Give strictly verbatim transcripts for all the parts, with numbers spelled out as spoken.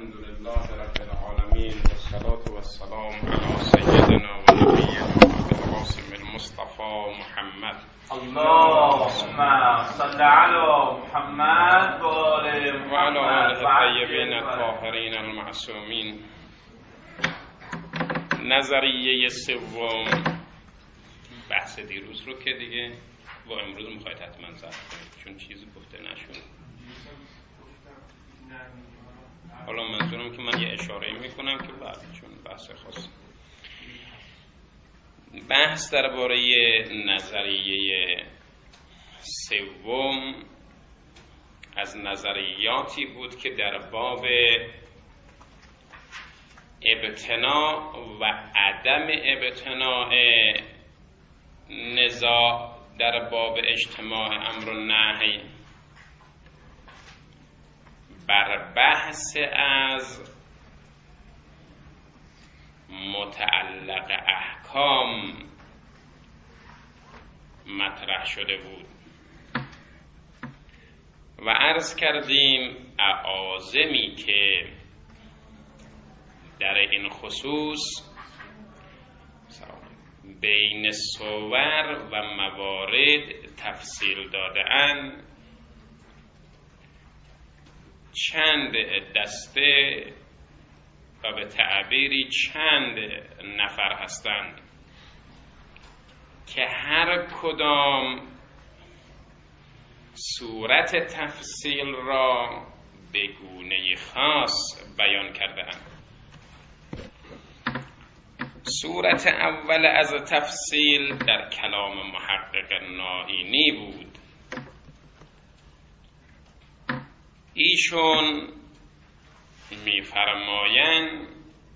الحمد لله رب العالمين والصلاة والسلام على سيدنا ونبينا القاسم المصطفى محمد اللهم صل على محمد وعلى آله الطیبین الطاهرین المعصومین. نظریه سوم، بحث دیروز رو که دیگه با امروز میخواید حتما ضبط کنید چون چیزی گفته نشد. حالا منظورم که من یه اشاره میکنم که بعد چون بحث خاص بحث درباره نظریه سوم از نظریاتی بود که در باب ابتناء و عدم ابتناء نزاع در باب اجتماع امر و نهی بر بحث از متعلق احکام مطرح شده بود و عرض کردیم اعاظمی که در این خصوص بین صور و موارد تفصیل داده اند چند دسته و به تعبیری چند نفر هستند که هر کدام صورت تفصیل را به گونه خاص بیان کرده اند. صورت اول از تفصیل در کلام محقق نائینی بود. ایشون می‌فرمایند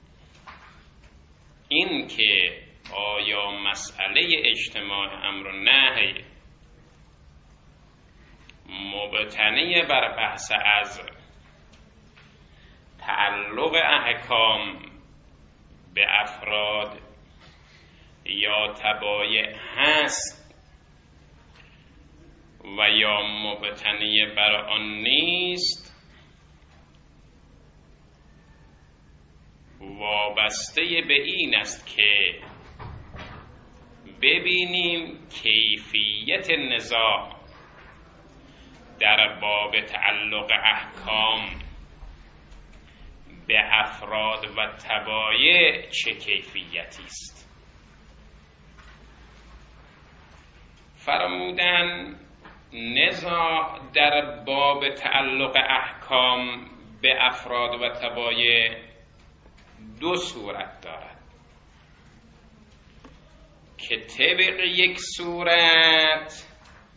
این که آیا مسئله اجتماع امر و نهی مبتنی بر بحث از تعلق احکام به افراد یا تبایع هست و یا مبتنی بر آن نیست، وابسته به این است که ببینیم کیفیت نزاع در باب تعلق احکام به افراد و تبایع چه کیفیتی است. فرمودن نزاع در باب تعلق احکام به افراد و تبایع دو صورت دارد که طبق یک صورت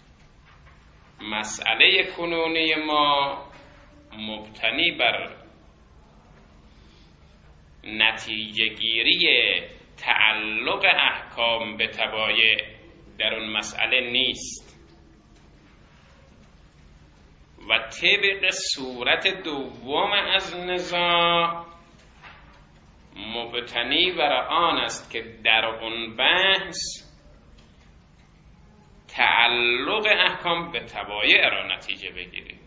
مسئله کنونی ما مبتنی بر نتیجه گیری تعلق احکام به تبایع در اون مسئله نیست و طبق صورت دوم از نزاع مبتنی بر آن است که در اون بحث تعلق احکام به تبایع را نتیجه بگیریم.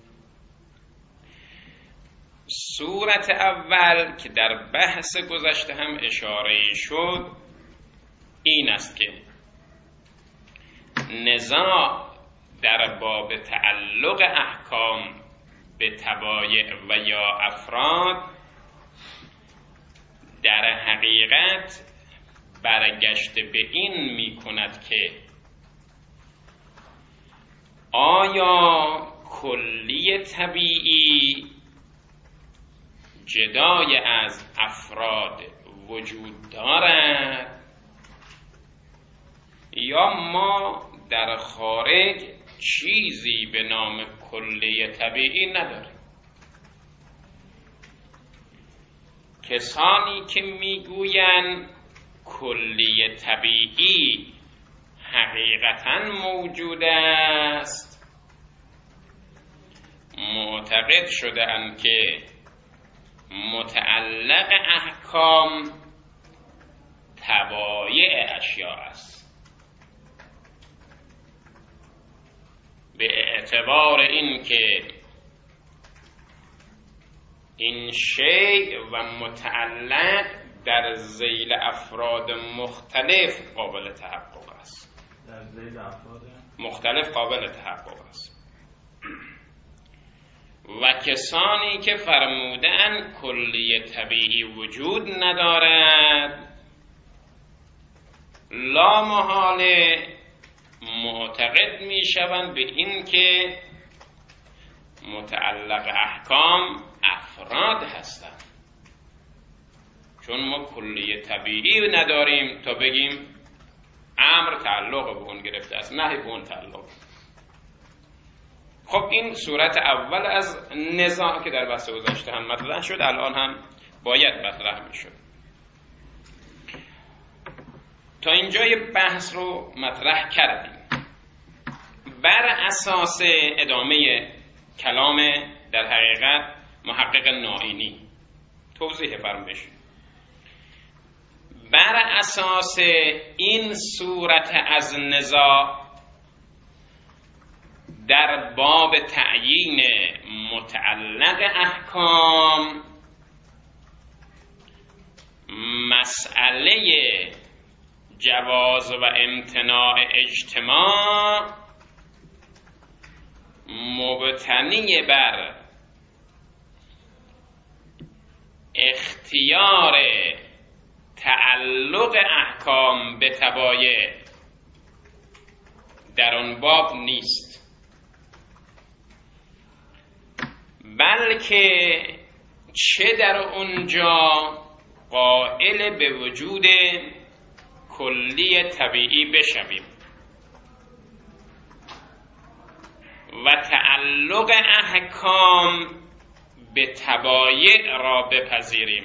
صورت اول که در بحث گذشته هم اشاره شد این است که نزاع در باب تعلق احکام به تبایع و یا افراد در حقیقت برگشت به این می کند که آیا کلی طبیعی جدای از افراد وجود دارد یا ما در خارج چیزی به نام کلی طبیعی نداریم. کسانی که میگویند کلی طبیعی حقیقتاً موجود است معتقد شده‌اند که متعلق احکام تبایع اشیاء است، به اعتبار این که این شیء و متعلق در ذیل افراد مختلف قابل تحقق است. در ذیل افراد مختلف قابل تحقق است. و کسانی که فرمودن کلیه طبیعی وجود ندارد، لا محاله معتقد می شوند به این که متعلق احکام افراد هستند. چون ما کلیه طبیعی نداریم تا بگیم امر تعلق به اون گرفته است، نهی به اون تعلق. خب این صورت اول از نزاع که در بحث گذشته هم مطرح شد، الان هم باید مطرح می شد. تا اینجای بحث رو مطرح کردیم. بر اساس ادامه کلام در حقیقت محقق نائینی توضیح فرمایش، بر اساس این صورت از نزاع در باب تعیین متعلق احکام، مسئله جواز و امتناع اجتماع مبتنی بر اختیار تعلق احکام به تبایع در آن باب نیست، بلکه چه در اونجا قائل به وجود کلی طبیعی بشویم و تعلق احکام به تبایع را بپذیریم،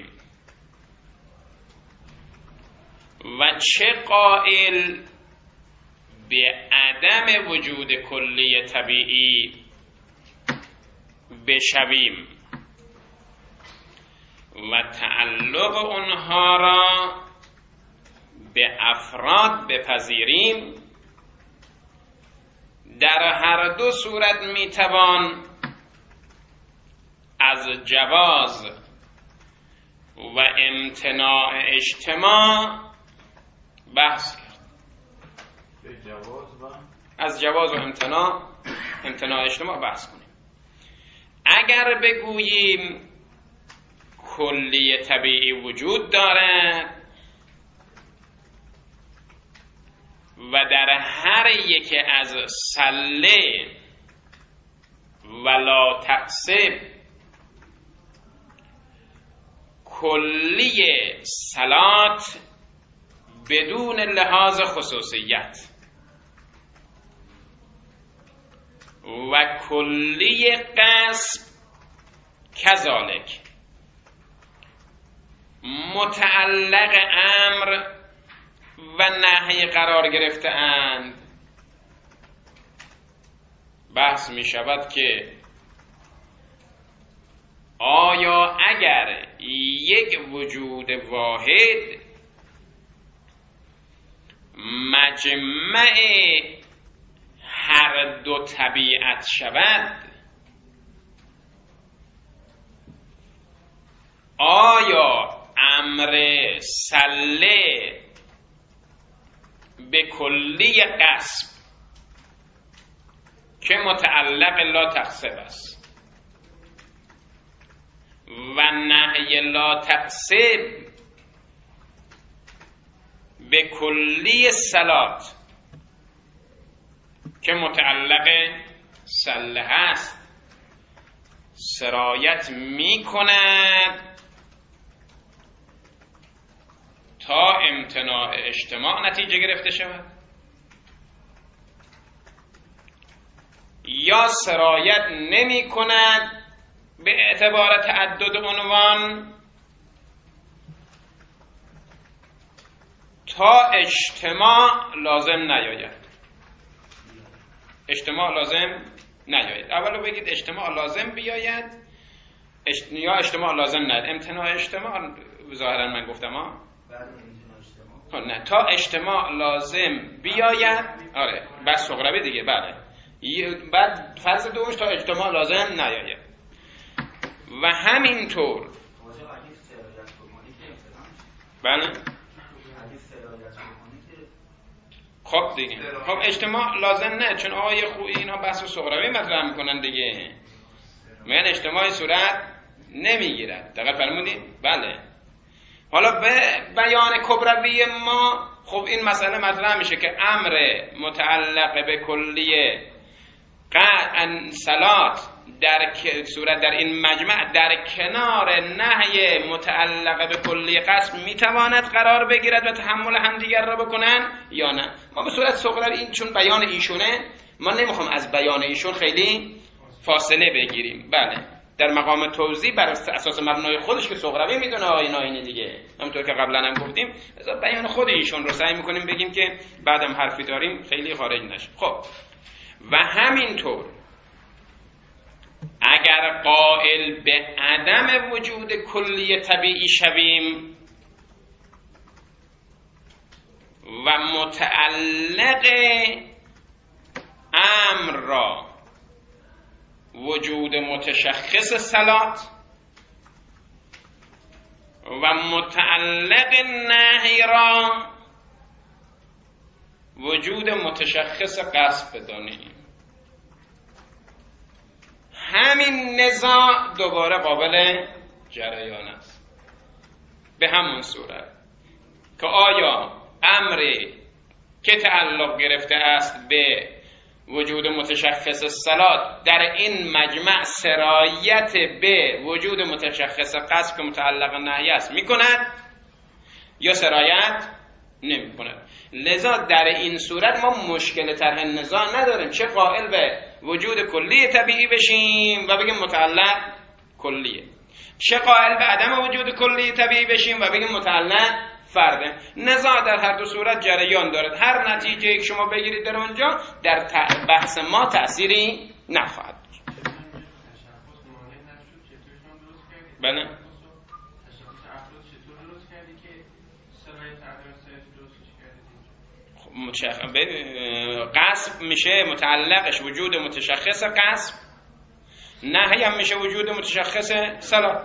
و چه قائل به عدم وجود کلی طبیعی بشویم و تعلق اونها را به افراد بپذیریم. در هر دو صورت میتوان از جواز و امتناع اجتماع بحث کرد. از جواز و امتناع امتناع اجتماع بحث کنیم. اگر بگوییم کلی طبیعی وجود دارد و در هر یک از سله ولا تقسم کلی صلات بدون لحاظ خصوصیت و کلی قسم کذالک متعلق امر و نهی قرار گرفته اند، بحث می شود که آیا اگر یک وجود واحد مجمع هر دو طبیعت شود، آیا امر سله به کلی قسم که متعلق لا تقسم است و نهی لا تقسم به کلی صلات که متعلق سله است سرایت می کند تا امتناع اجتماع نتیجه گرفته شود، یا سرایت نمی کند به اعتبار تعدد عنوان تا اجتماع لازم نیاید. اجتماع لازم نیاید. اولو بگید اجتماع لازم بیاید اجت... یا اجتماع لازم نیاید. امتناع اجتماع ظاهرا من گفتم ها نه، تا اجتماع لازم بیاید. آره بس صغربی دیگه. بله بعد فرض دوش تا اجتماع لازم نیاید و همینطور بله خب دیگه خب اجتماع لازم نه، چون آقای خویی اینا بحث صغروی مطرح میکنن دیگه، میگن اجتماعی صورت نمیگیرد. دقیق فرمودید؟ بله. حالا به بیان کبروی ما خب این مسئله مطرح میشه که امر متعلق به کلیه قطعا صلات در صورت در این مجمع در کنار نهی متعلق به کلیه قسم میتواند قرار بگیرد و تحمل همدیگر را بکنن یا نه. ما به صورت صغروی این چون بیان ایشونه ما نمیخوام از بیان ایشون خیلی فاصله بگیریم. بله در مقام توضیح بر اساس مبنای خودش که صغروی میدونه آقای ناینی دیگه، همونطور که قبلا هم گفتیم بیان خود ایشون رو سعی میکنیم بگیم که بعدم حرفی داریم خیلی خارج نشه. خب و همینطور اگر قائل به عدم وجود کلی طبیعی شویم و متعلق امر را وجود متشخص صلات و متعلق نهی را وجود متشخص قصد بدانیم، همین نزاع دوباره قابل جریان است. به همون صورت که آیا امری که تعلق گرفته است به وجود متشخص صلات در این مجمع سرایت به وجود متشخص قصد که متعلق نهی است میکند یا سرایت نمی کند. لذا در این صورت ما مشکل طرح نزاع نداریم، چه قائل به وجود کلی طبیعی بشیم و بگیم متعلق کلیه، چه قائل به عدم وجود کلی طبیعی بشیم و بگیم متعلق فرده. نزاع در هر دو صورت جریان دارد. هر نتیجه که شما بگیرید در اونجا در بحث ما تأثیری نخواهد داشت. بله قصب میشه متعلقش وجود متشخص قصب، نهی هم میشه وجود متشخص صلات.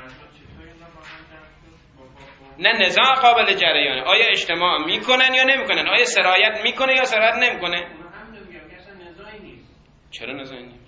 نه نزاع قابل جریانه، آیا اجتماع میکنن یا نمیکنن، آیا سرایت میکنه یا سرایت نمیکنه. چرا نزاعی نیست؟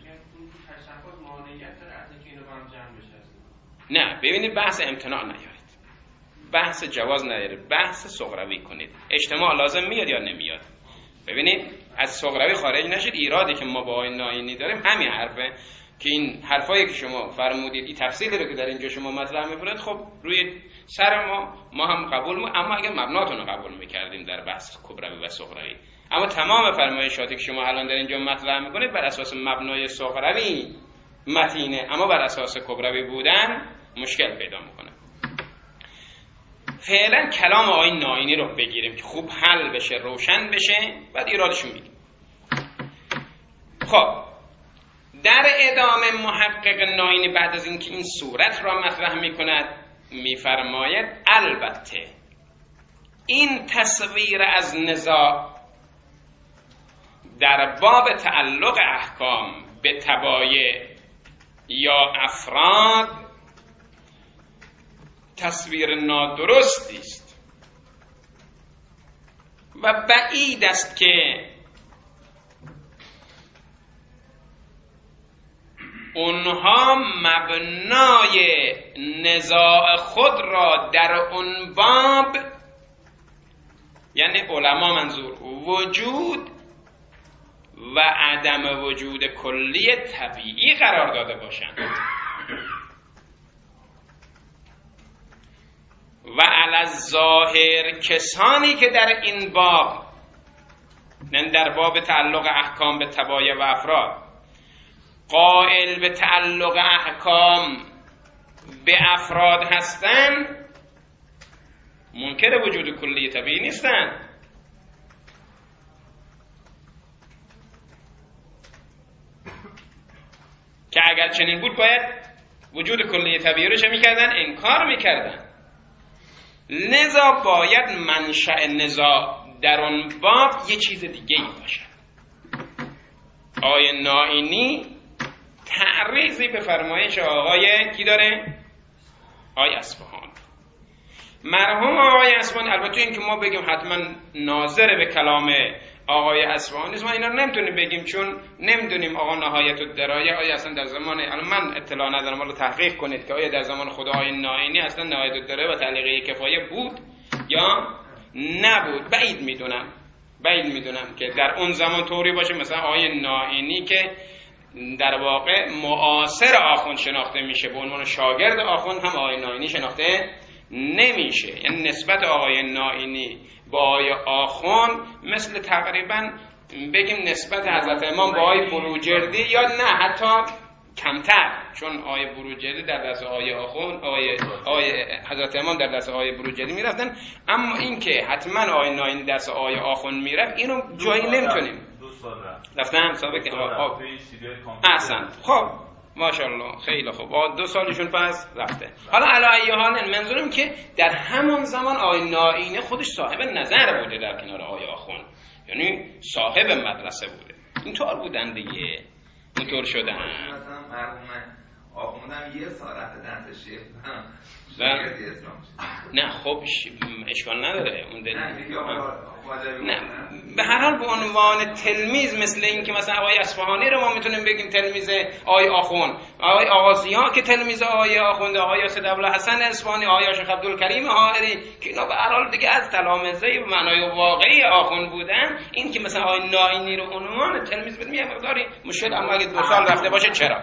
نه ببینید بحث امتناع نیارید، بحث جواز نیارید، بحث صغروی کنید. اجتماع لازم میاد یا نمیاد. ببینید از صغروی خارج نشید. ایرادی که ما با آقای ناینی داریم همین حرفه که این حرفایی که شما فرمودید، این تفصیلی رو که در اینجا شما مطرح می‌کنید خب روی سر ما ما هم قبول می، اما اگر مبناتون رو قبول می‌کردیم در بحث کبروی و صغروی. اما تمام فرمایشاتی که شما الان در اینجا مطرح می‌کنید بر اساس مبنای صغروی متینه، اما بر اساس کبروی بودن مشکل پیدا می‌کنه. فعلا کلام آقای ناینی رو بگیریم که خوب حل بشه، روشن بشه، بعد ایرادشون میگیم. خب در ادامه محقق ناینی بعد از اینکه این صورت را مطرح میکند میفرماید البته این تصویر از نزاع در باب تعلق احکام به تبایع یا افراد تصویر نادرستی است و بعید است که اونها مبنای نزاع خود را در اون باب، یعنی علما منظور وجود و عدم وجود کلی طبیعی قرار داده باشند و علی الظاهر کسانی که در این باب، یعنی در باب تعلق احکام به تبایع و افراد، قائل به تعلق احکام به افراد هستند، منکر وجود کلی طبیعی نیستند. که اگر چنین بود باید وجود کلی طبیعی رو چه میکردن؟ انکار میکردن. لذا باید منشأ نزاع در اون باب یه چیز دیگه ای باشه. آقای ناینی تعریضی به فرمایش آقای کی داره؟ آقای اصفهانی. مرحوم آقای اصفهانی، البته این که ما بگیم حتما ناظر به کلام آقای اصفهانی است، ما اینا رو نمیتونیم بگیم چون نمیدونیم آقا نهایت الدرایه آیا اصلا در زمان، الان من اطلاع ندارم، حالا تحقیق کنید که آیا در زمان خدا آقای نائینی اصلا نهایت الدرایه و تعلیقه کفایه بود یا نبود. بعید میدونم بعید میدونم که در اون زمان طوری باشه مثلا آقای نائینی که در واقع معاصر آخوند شناخته میشه، به عنوان شاگرد آخوند هم آقای نائینی شناخته نمیشه. یعنی نسبت آقای نائینی با آقای آخوند مثل تقریبا بگیم نسبت حضرت امام با آقای بروجردی، یا نه حتی کمتر، چون آقای بروجردی در دست آقای آخوند، آقای آقای حضرت امام در دست آقای بروجردی میرفتن، اما این که حتما آقای نائینی دست آقای آخوند میرفت اینو جایی نمیتونیم. دو سال رفتم سابقه آقا احسن. خب ماشاءالله خیلی خوب، دو سالشون پس رفته. حالا علی حال منظورم که در همان زمان آقای نائینی خودش صاحب نظر بوده در کنار آقای آخوند، یعنی صاحب مدرسه بوده. اینطور بودن دیگه، اینطور شدن. مثلا مرحوم آخوندم یه سال رفته دست شیخ نه خب اشکال نداره اون دل... نه به هر حال به عنوان تلمیذ مثل این که مثلا آقای اصفهانی رو ما میتونیم بگیم تلمیذ آقای آخوند، آقای آغازی ها که تلمیذ آقای آخوند، آقای یاسر ابوالحسن اصفهانی، آقای شیخ عبدالکریم حائری که اینا به هر حال دیگه از تلامذه به معنای واقعی آخوند بودن. این که مثلا آقای نائینی رو عنوان تلمیذ بدیم یه مقداری مشکل، اما اگه دو سال رفته باشه چرا؟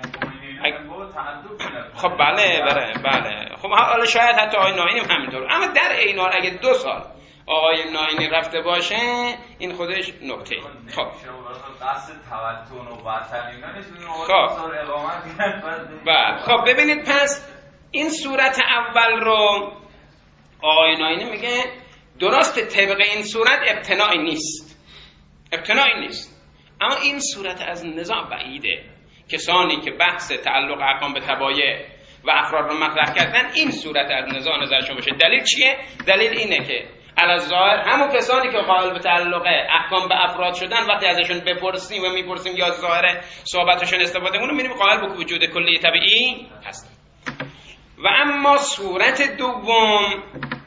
خب بله بله بله خب حالا شاید حتی آقای نائینی هم همینطور، اما در این حال اگه دو سال آقای نائینی رفته باشه این خودش نکته. خب قصد توتن و وطنی نمیشه. خب بله خب ببینید، پس این صورت اول رو آقای نائینی میگه درست طبق این صورت ابتنایی نیست، ابتنایی نیست، اما این صورت از نزاع بعیده. کسانی که بحث تعلق احکام به تبایع و افراد رو مطرح کردن این صورت از نزاع نظرشون باشه. دلیل چیه؟ دلیل اینه که الظاهر همون کسانی که قائل به تعلق احکام به افراد شدن وقتی ازشون بپرسیم و میپرسیم یا ظاهر صحبتشون استفاده کنیم میبینیم قائل به وجود کلی طبیعی هست. و اما صورت دوم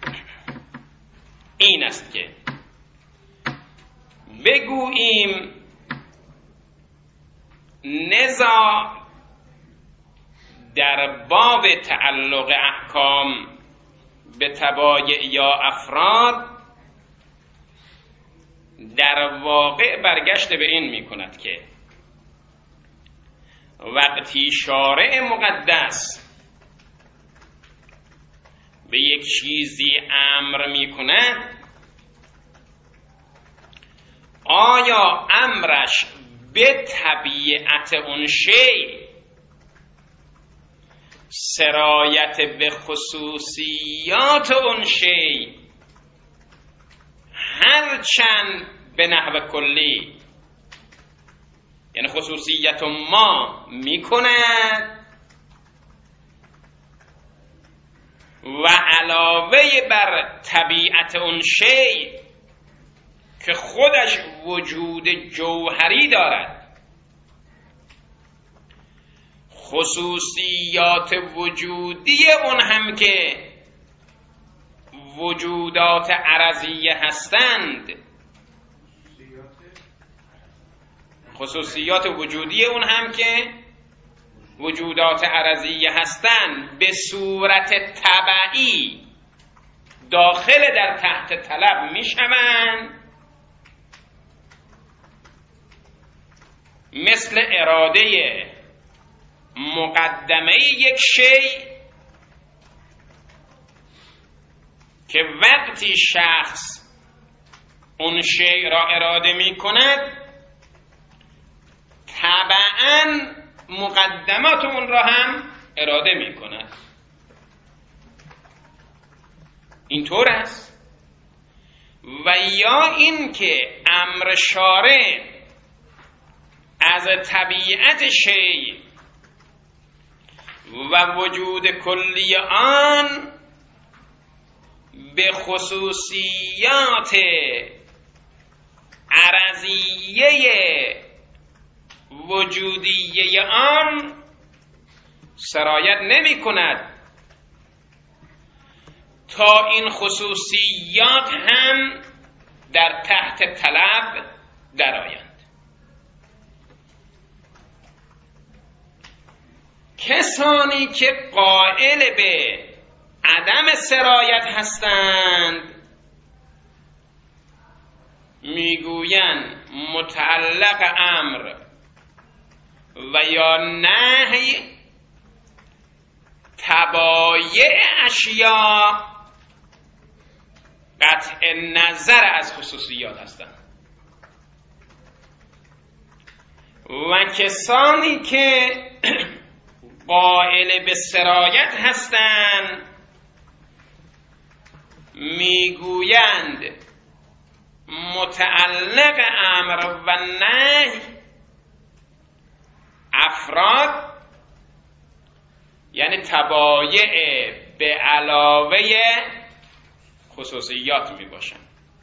این است که بگوییم نزاع در باب تعلق احکام به تبایع یا افراد در واقع برگشت به این می کند که وقتی شارع مقدس به یک چیزی امر می کند، آیا امرش به طبیعت اون شی سرایت به خصوصیات اون شی هرچند به نحو کلی، یعنی خصوصیت ما میکند و علاوه بر طبیعت اون شی که خودش وجود جوهری دارد، خصوصیات وجودی اون هم که وجودات عرضیه هستند، خصوصیات وجودی اون هم که وجودات عرضیه هستند به صورت تبعی داخل در تحت طلب می شوند، مثل اراده مقدمه یک شی که وقتی شخص اون شی را اراده می کند طبعاً مقدمات اون را هم اراده می کند. اینطور است. و یا این که امر شارع از طبیعت شی و وجود کلی آن به خصوصیات عرضیه وجودیه آن سرایت نمی کند تا این خصوصیات هم در تحت طلب درآیند. کسانی که قائل به عدم سرایت هستند میگویند متعلق امر و یا نهی تبایع اشیاء قطع نظر از خصوصیات هستند و کسانی که قائل به سرایت هستند میگویند متعلق امر و نهی افراد یعنی تبایع به علاوه خصوصیات می باشن.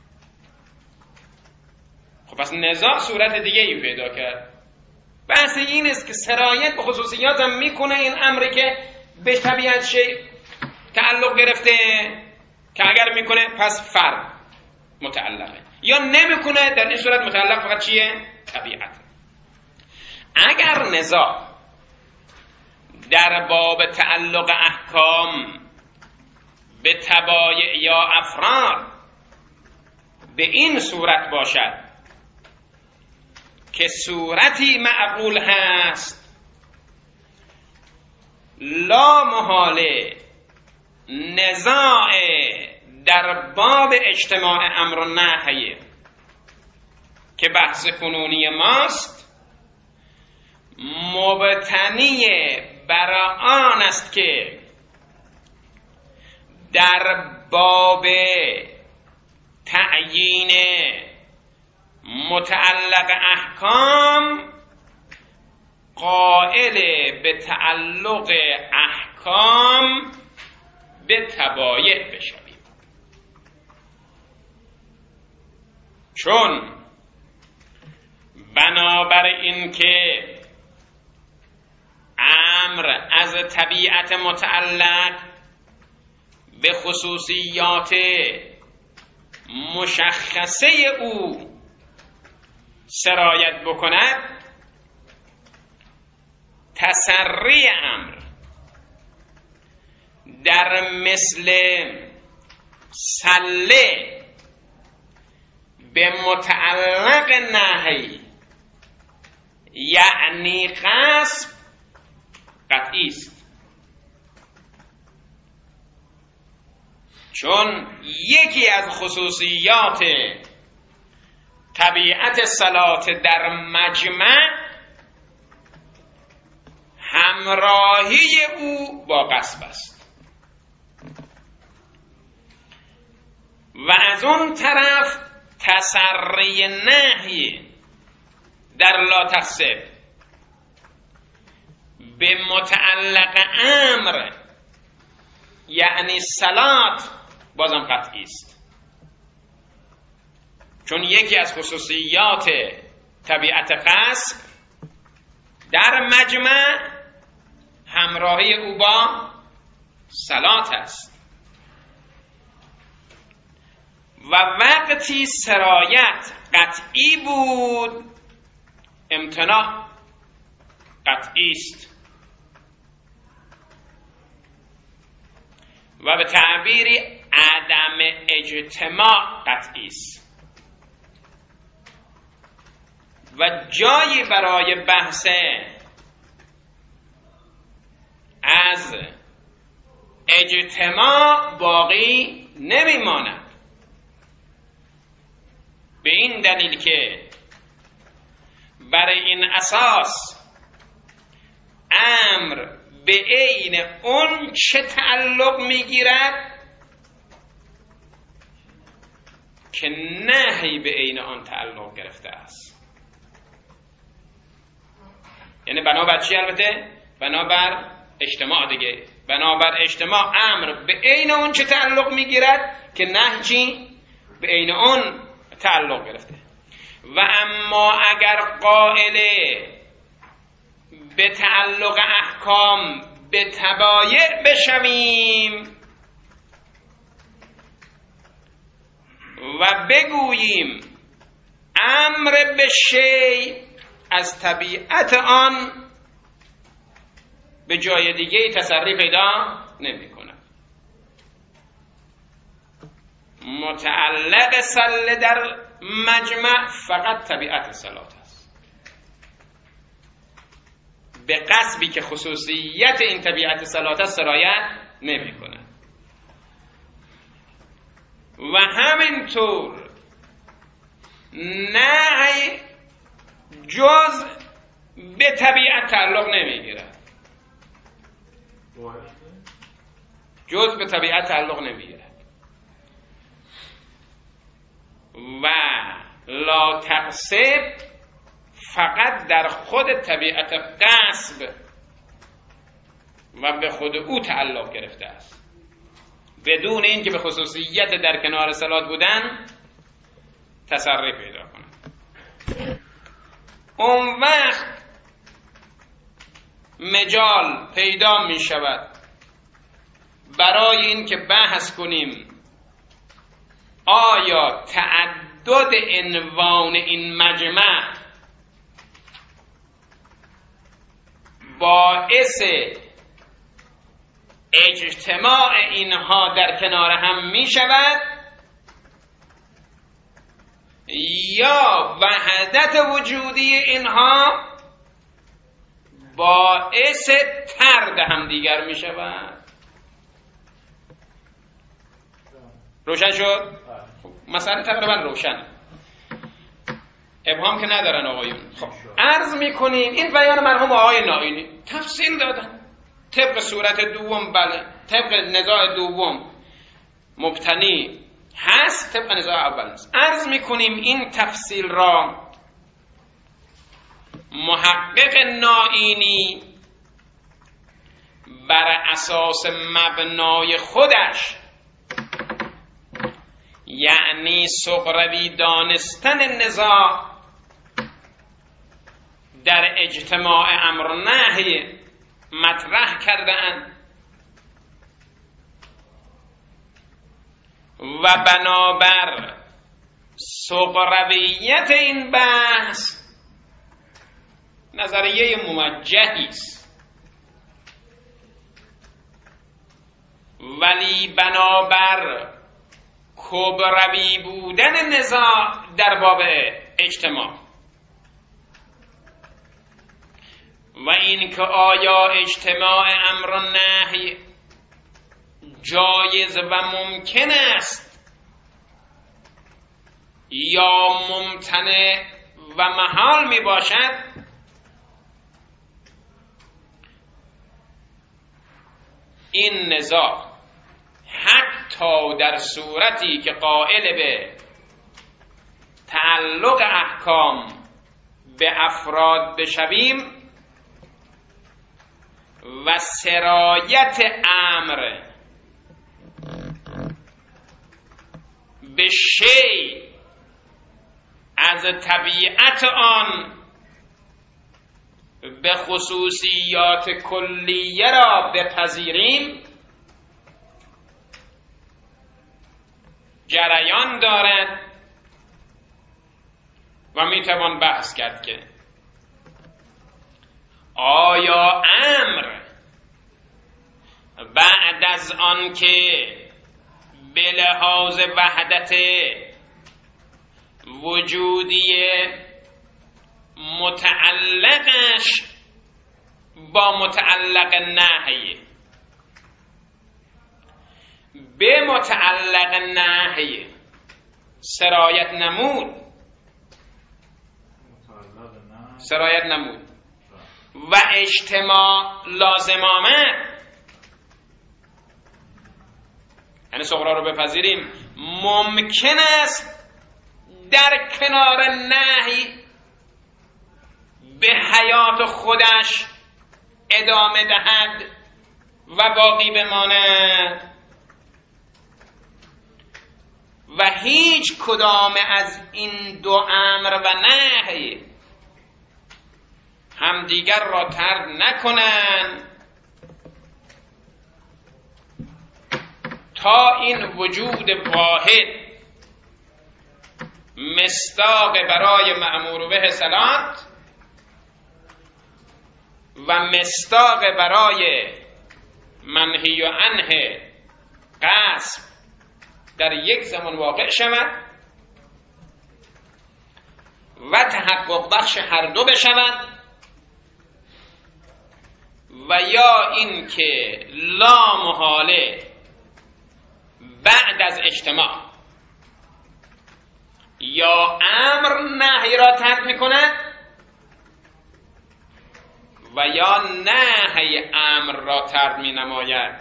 خب پس نزاع صورت دیگه ای پیدا کرد. بحث این است که سرایت به خصوصیات هم میکنه این امری که به طبیعت شی تعلق گرفته که اگر میکنه پس فرد متعلقه یا نمیکنه در این صورت متعلق فقط چیه؟ طبیعت. اگر نزاع در باب تعلق احکام به تبایع یا افراد به این صورت باشد که صورتی معقول هست لا محاله نزاع در باب اجتماع امر و نهی که بحث کنونی ماست مبتنی بر آن است که در باب تعیین متعلق احکام قائل به تعلق احکام به تبایع بشویم، چون بنابر این که امر از طبیعت متعلق به خصوصیات مشخصه او سرایت بکند، تسری امر در مثل سله به متعلق نهی یعنی غصب قطعی است، چون یکی از خصوصیات طبیعت صلات در مجمع همراهی او با غصب است و از اون طرف تسری نهی در لا تخسب به متعلق امر یعنی صلات بازم قطعی است، چون یکی از خصوصیات طبیعت غصب در مجمع همراهی او با صلات است و وقتی سرایت قطعی بود امتناع قطعی است و به تعبیری عدم اجتماع قطعی است و جایی برای بحث از اجتماع باقی نمیماند، به این دلیل که برای این اساس امر به عین اون چه تعلق میگیرد که نهی به عین آن تعلق گرفته است. یعنی بنابر چی؟ البته بنابر اجتماع دیگه، بنابر اجتماع امر به عین اون چه تعلق میگیرد که نهی چی؟ به عین اون تعلق گرفته. و اما اگر قائل به تعلق احکام به تبایع بشویم و بگوییم امر به شی از طبیعت آن به جای دیگه تسری پیدا نمی کند. متعلق صله در مجمع فقط طبیعت صلات است، به قصبی که خصوصیت این طبیعت صلات است سرایت نمی کند. و همینطور نهی جز به طبیعت تعلق نمیگیرد، جز به طبیعت تعلق نمیگیرد. و لا تقصب فقط در خود طبیعت قصب و به خود او تعلق گرفته است، بدون اینکه به خصوصیت در کنار صلات بودن تصرف پیدا کنه. اون وقت مجال پیدا می شود برای اینکه بحث کنیم آیا تعدد عنوان این مجمع باعث اجتماع اینها در کنار هم می شود یا وحدت وجودی اینها باعث طرد هم دیگر می شود. روشن شد؟ مثلا تقریبا روشن، ابهام که ندارن آقایون. خب عرض می کنیم این بیان مرحوم آقای نائینی تفصیل دادن طبق صورت دوم، بله طبق نزاع دوم مبتنی هست، طبق نزاع اول هست. عرض میکنیم این تفصیل را محقق نائینی بر اساس مبنای خودش، یعنی سغروی دانستن نزاع در اجتماع امر نهی مطرح کردند و بنابر سغرویت این بحث نظریه موجهی است، ولی بنابر کبروی بودن نزاع در باب اجتماع و این که آیا اجتماع امر و نهی جایز و ممکن است یا ممتنع و محال می باشد، این نزاع حتی در صورتی که قائل به تعلق احکام به افراد بشویم و سرایت امر به شی از طبیعت آن به خصوصیات کلیه را بپذیریم جریان دارد و میتوان بحث کرد که آیا امر بعد از آن که به لحاظ وحدت وجودی متعلقش با متعلق نهی به متعلق نهی سرایت نمود سرایت نمود و اجتماع لازم آمد، یعنی صغرا رو بپذیریم، ممکن است در کنار نهی به حیات خودش ادامه دهد و باقی بماند و هیچ کدام از این دو امر و نهی همدیگر را طرد نکنند تا این وجود واحد مصداق برای مأمور به صلات و مصداق برای منهی عنه غصب در یک زمان واقع شود و تحقق بخش هر دو بشود، و یا این که لا محاله بعد از اجتماع یا امر نهی را ترک می‌کند و یا نهی امر را ترک می‌نماید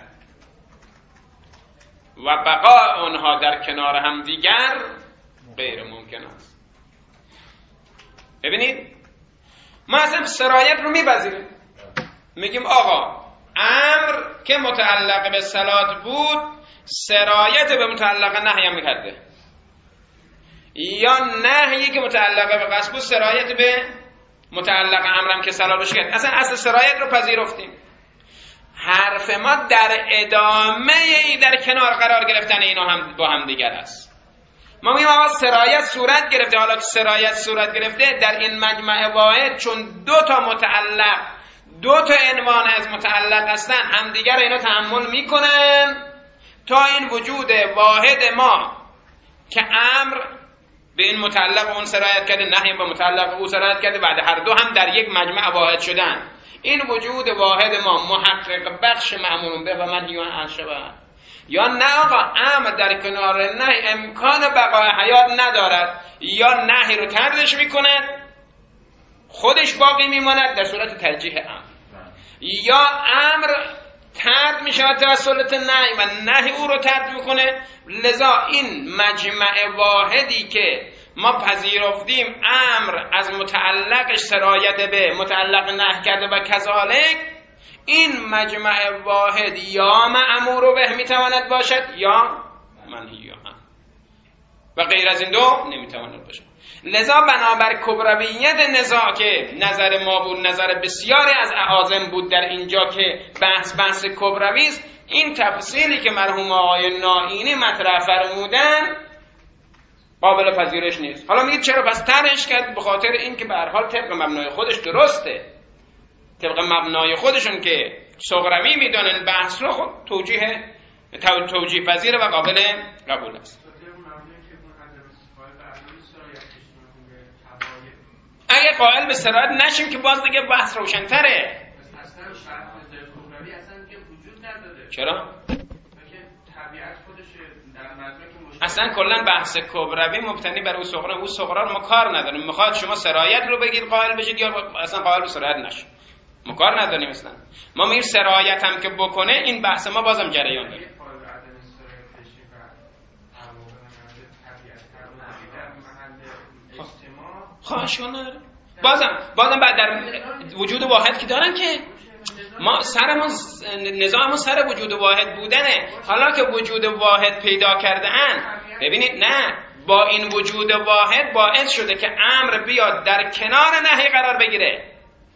و بقای آنها در کنار هم دیگر غیر ممکن است. ببینید ما اصلا سرایت رو می‌پذیریم، میگیم آقا امر که متعلق به صلات بود سرایت به متعلق نهی هم می‌کرده، یا نهیی که متعلق به قصد بود سرایت به متعلق امرم که صلات بشه کرد. اصلا اصل سرایت رو پذیرفتیم. حرف ما در ادامه ای در کنار قرار گرفتن اینا هم با هم دیگر است. ما میگیم آقا سرایت صورت گرفته، حالا که سرایت صورت گرفته در این مجمع واحد چون دو تا متعلق دو تا عنوان از متعلق هستن هم دیگر اینا تحمل میکنن تا این وجود واحد ما که امر به این متعلق اون سرایت کرده، نهی به متعلق او سرایت کرده، بعد هر دو هم در یک مجمع واحد شدن. این وجود واحد ما محقق بخش مأمور به و منهی عنه شود، یا نه آقا امر در کنار نهی امکان بقای حیات ندارد، یا نهی رو طردش میکند خودش باقی میماند در صورت ترجیح امر، یا امر طرد میشود توسط نهی و نهی او رو طرد میکنه. لذا این مجمع واحدی که ما پذیرفتیم امر از متعلقش سرایت به متعلق نهی کرده و کذالک، این مجمع واحد یا مأمور به میتواند باشد یا منهی عنه و غیر از این دو نمیتواند باشد. لذا بنابر کبرویت نزاع که نظر ما بود، نظر بسیاری از اعاظم بود در اینجا که بحث بحث کبروی است، این تفصیلی که مرحوم آقای نائینی مطرح فرمودن قابل پذیرش نیست. حالا میگید چرا پس طرحش کرد؟ به خاطر این که به هر حال طبق مبنای خودش درسته، طبق مبنای خودشون که صغروی میدونن بحث رو، خود توجیه توجیه پذیر و قابل قبول است. اگه قائل به سرایت نشیم که باز دیگه بحث روشن‌تره. اصلا شرط کبروی اصلا که وجود نداره. چرا؟ طبیعت خودش در مدرک اصلا کلا بحث کبروی مبتنی بر او صغرا، او صغرا ما کار نداریم. میخواد شما سرایت رو بگید قائل بشید یا اصلا قائل به سرایت نشید، ما کار نداریم. اصلا ما میگیم سرایت هم که بکنه این بحث ما بازم جریان داره. خواهشانه بازم بازم بعد در وجود واحد که دارن که ما سرمون نظام سر وجود واحد بودنه. حالا که وجود واحد پیدا کرده ان، ببینید نه، با این وجود واحد باعث شده که امر بیاد در کنار نهی قرار بگیره.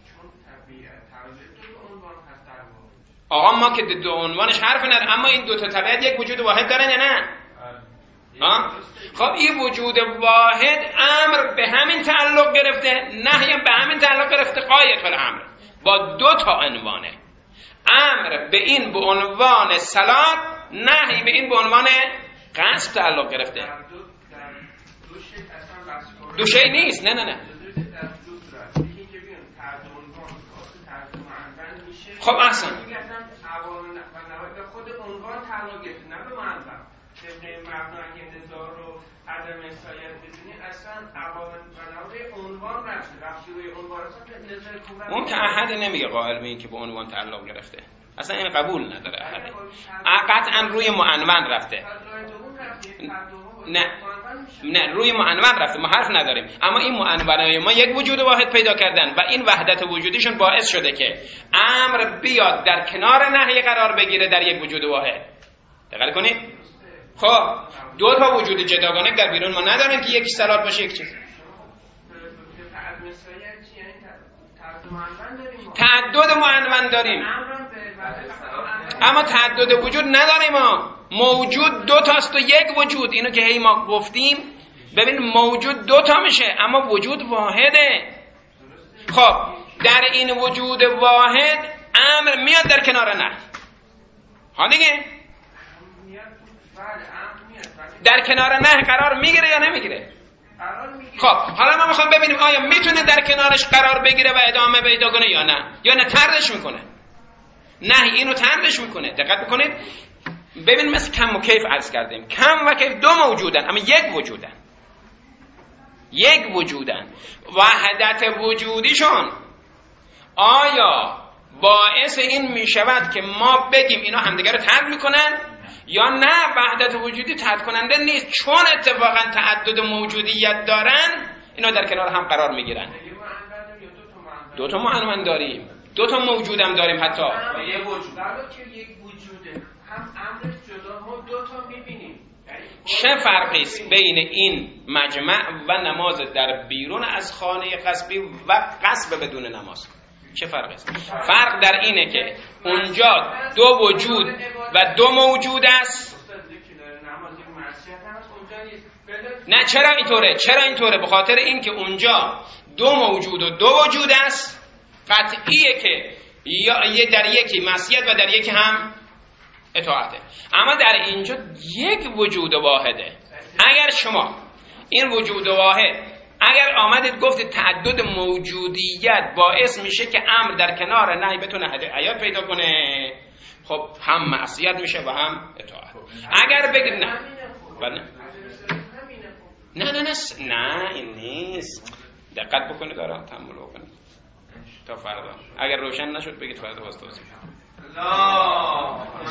آقا ما که دو عنوانش حرف نداره، اما این دو تا طبیعت یک وجود واحد دارن یا نه؟ ها؟ خب این وجود واحد امر به همین تعلق گرفته، نهی به همین تعلق گرفته، قایت الامر با دو تا عنوانه. امر به این به عنوان صلات، نهی به این به عنوان قصد تعلق گرفته. دو شی نیست، نه نه نه. خب احسن خود عنوان تعلق گرفته، نه به منظر طبق مبنای نزاع رو عدم سایت بدونی اصلا عوامل بنابرای عنوان رفته رفتی روی عنوان اصلا نظر کبروی اون که احد نمیگه قائل به این که به عنوان تعلق گرفته، اصلا این قبول نداره. احد قطعا روی معنون رفته، نه نه روی معنون رفته، ما حرف نداریم. اما این معنونای ما یک وجود واحد پیدا کردن و این وحدت وجودیشون باعث شده که امر بیاد در کنار نهی قرار بگیره در یک وجود واحد. دقت کنید. خب دو تا وجود جداگانه در بیرون ما نداریم که یکی صلات باشه یک چیز. تعدد معنون داریم، اما تعدد وجود نداریم. ما موجود دو تاست و یک وجود. اینو که هی ما گفتیم ببین موجود دو تا میشه اما وجود واحده. خب در این وجود واحد امر میاد در کنار نه. ها دیگه در کنار نه قرار میگیره یا نمیگیره؟ خب حالا ما میخوام ببینیم آیا میتونه در کنارش قرار بگیره و ادامه پیدا کنه یا نه، یا نه طردش میکنه. نه اینو طردش میکنه. دقت بکنید ببین مثل کم و کیف عرض کردیم. کم و کیف دو موجودن اما یک وجودن. یک وجودن. وحدت وجودیشون آیا باعث این میشود که ما بگیم اینا همدیگه رو طرد میکنن یا نه؟ وحدت وجودی طرد کننده نیست، چون اتفاقا تعدد موجودیت دارن اینا در کنار هم قرار میگیرن. دو تا معنون داریم، دو تا موجودم داریم. حتی یه وجود که یک وجوده هم امر جدا ما دو تا میبینیم. چه فرقی است بین این مجمع و نماز در بیرون از خانه غصبی و غصب بدون نماز؟ چه فرقی است؟ فرق در اینه که اونجا دو وجود و دو موجود است. نه چرا اینطوره؟ چرا اینطوره؟ به خاطر این که اونجا دو موجود و دو وجود است. قطعیه که یا در یکی معصیت و در یکی هم اطاعته، اما در اینجا یک وجود واحده. اگر شما این وجود واحد اگر آمدید گفتید تعدد موجودیت باعث میشه که امر در کنار نهی بتونه حیات پیدا کنه، خب هم معصیت میشه و هم اطاعت. اگر بگید نه نه نه نه نه نه این نیست. دقت بکنید دارم تأمل بکنید تا فردا. اگر روشن نشد بگید فردا باز توضیح.